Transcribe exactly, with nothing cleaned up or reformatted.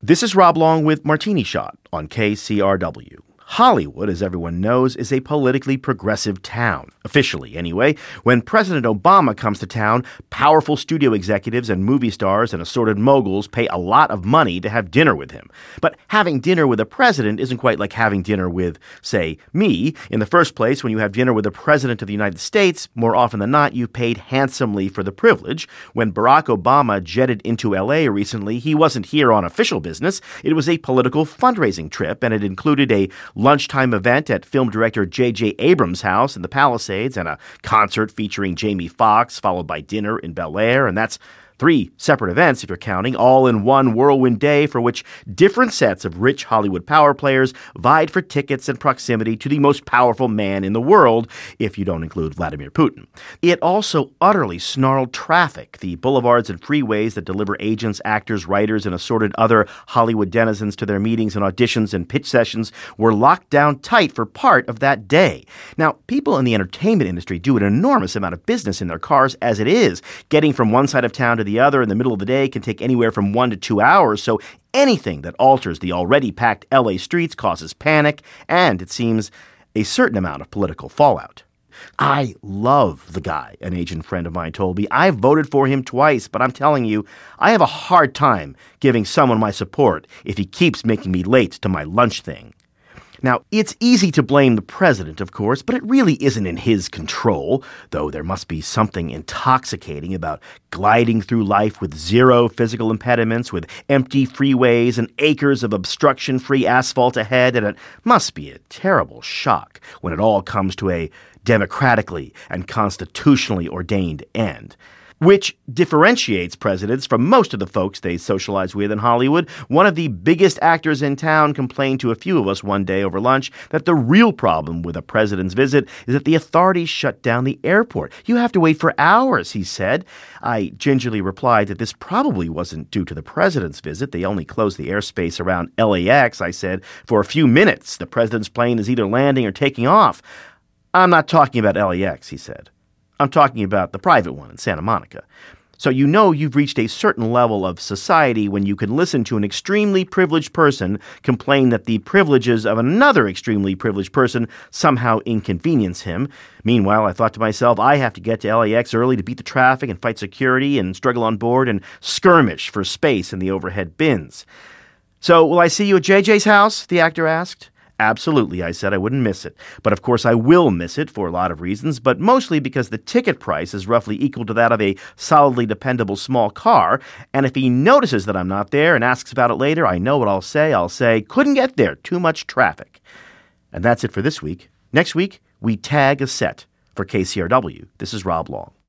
This is Rob Long with Martini Shot on K C R W. Hollywood, as everyone knows, is a politically progressive town. Officially, anyway. When President Obama comes to town, powerful studio executives and movie stars and assorted moguls pay a lot of money to have dinner with him. But having dinner with a president isn't quite like having dinner with, say, me. In the first place, when you have dinner with the President of the United States, more often than not, you've paid handsomely for the privilege. When Barack Obama jetted into L A recently, he wasn't here on official business. It was a political fundraising trip, and it included a lunchtime event at film director J J Abrams' house in the Palisades and a concert featuring Jamie Foxx, followed by dinner in Bel Air, and that's three separate events, if you're counting, all in one whirlwind day for which different sets of rich Hollywood power players vied for tickets and proximity to the most powerful man in the world, if you don't include Vladimir Putin. It also utterly snarled traffic. The boulevards and freeways that deliver agents, actors, writers, and assorted other Hollywood denizens to their meetings and auditions and pitch sessions were locked down tight for part of that day. Now, people in the entertainment industry do an enormous amount of business in their cars as it is. Getting from one side of town to the other in the middle of the day can take anywhere from one to two hours, so anything that alters the already packed L A streets causes panic and, it seems, a certain amount of political fallout. I love the guy, an agent friend of mine told me. I've voted for him twice, but I'm telling you, I have a hard time giving someone my support if he keeps making me late to my lunch thing. Now, it's easy to blame the president, of course, but it really isn't in his control, though there must be something intoxicating about gliding through life with zero physical impediments, with empty freeways and acres of obstruction-free asphalt ahead, and it must be a terrible shock when it all comes to a democratically and constitutionally ordained end. Which differentiates presidents from most of the folks they socialize with in Hollywood. One of the biggest actors in town complained to a few of us one day over lunch that the real problem with a president's visit is that the authorities shut down the airport. You have to wait for hours, he said. I gingerly replied that this probably wasn't due to the president's visit. They only closed the airspace around L A X, I said, for a few minutes. The president's plane is either landing or taking off. I'm not talking about L A X, he said. I'm talking about the private one in Santa Monica. So you know you've reached a certain level of society when you can listen to an extremely privileged person complain that the privileges of another extremely privileged person somehow inconvenience him. Meanwhile, I thought to myself, I have to get to L A X early to beat the traffic and fight security and struggle on board and skirmish for space in the overhead bins. So, will I see you at J J's house? The actor asked. Absolutely, I said. I wouldn't miss it. But of course I will miss it for a lot of reasons, but mostly because the ticket price is roughly equal to that of a solidly dependable small car, and if he notices that I'm not there and asks about it later, I know what I'll say. I'll say, couldn't get there, too much traffic. And that's it for this week. Next week, we tag a set for K C R W. This is Rob Long.